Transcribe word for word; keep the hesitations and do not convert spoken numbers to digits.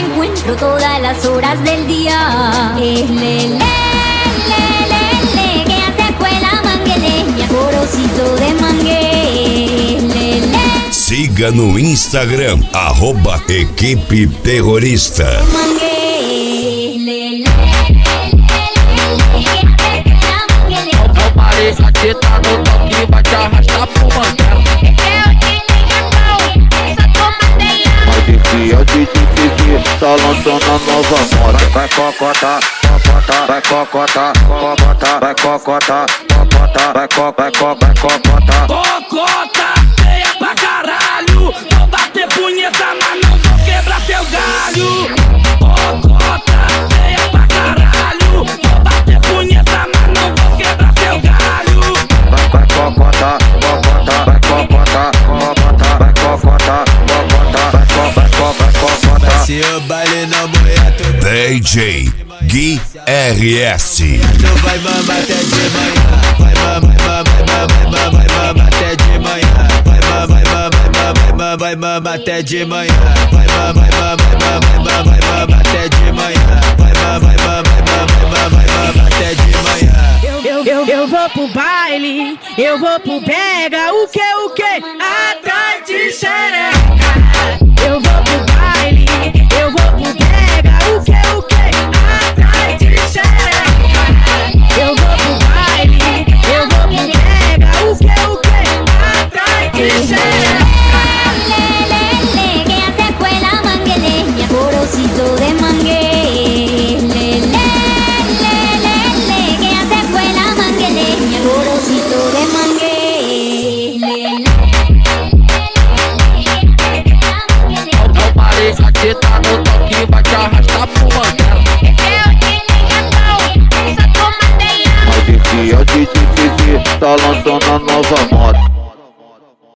encuentro todas las horas del día. Es le, le, le, le, le, que hace escuela mangueleña, corocito de mangue. Le, le. Siga no Instagram, arroba Equipe Terrorista. Mangue, le, le. Aqui tá no toque, vai te arrastar pro manguela. Mas esse é o D J Fifi, tá lançando a nova moda. Vai cocota, cocota, vai cocota, cocota, vai cocota, cocota, vai cocota, vai cocota, vai cocota. Cocota, feia pra caralho, vou bater punheta, mas não vou quebrar teu galho. Cocota, feia pra caralho, vou bater punheta, mas não vou quebrar teu galho. Vai cocota, cocota, vai cocota, cocota, vai cocota, cocota, vai cocota, vai cocota. Se o baile não morrer, tu D J Gui R S. não vai mamar até de manhã. Vai mamar, vai mamar, vai mamar, vai mamar até de manhã. Vai mamar, vai mamar, vai mamar, vai mamar até de manhã. Vai mamar, vai mamar, vai mamar, vai mamar até de manhã. Vai mamar, vai mamar, vai mamar, vai mamar até de manhã. Eu, eu, eu vou pro baile, eu vou pro pega, o que, o que? Atrás de xereca. Eu vou pro baile, eu vou pro pega, o que, o que? Atrás de xereca. Eu vou pro baile, eu vou pro pega, o que, o que? Atrás de xereca. Le, le, le, que hace escuela mangueleña, corocito de mangue. Le, le, le, le, le, que hace escuela mangueleña, corocito de mangue. Le, le. Aqui tá no toque, vai te arrastar pro manguela. Mas esse é o D J Fifi, tá lançando a nova moda.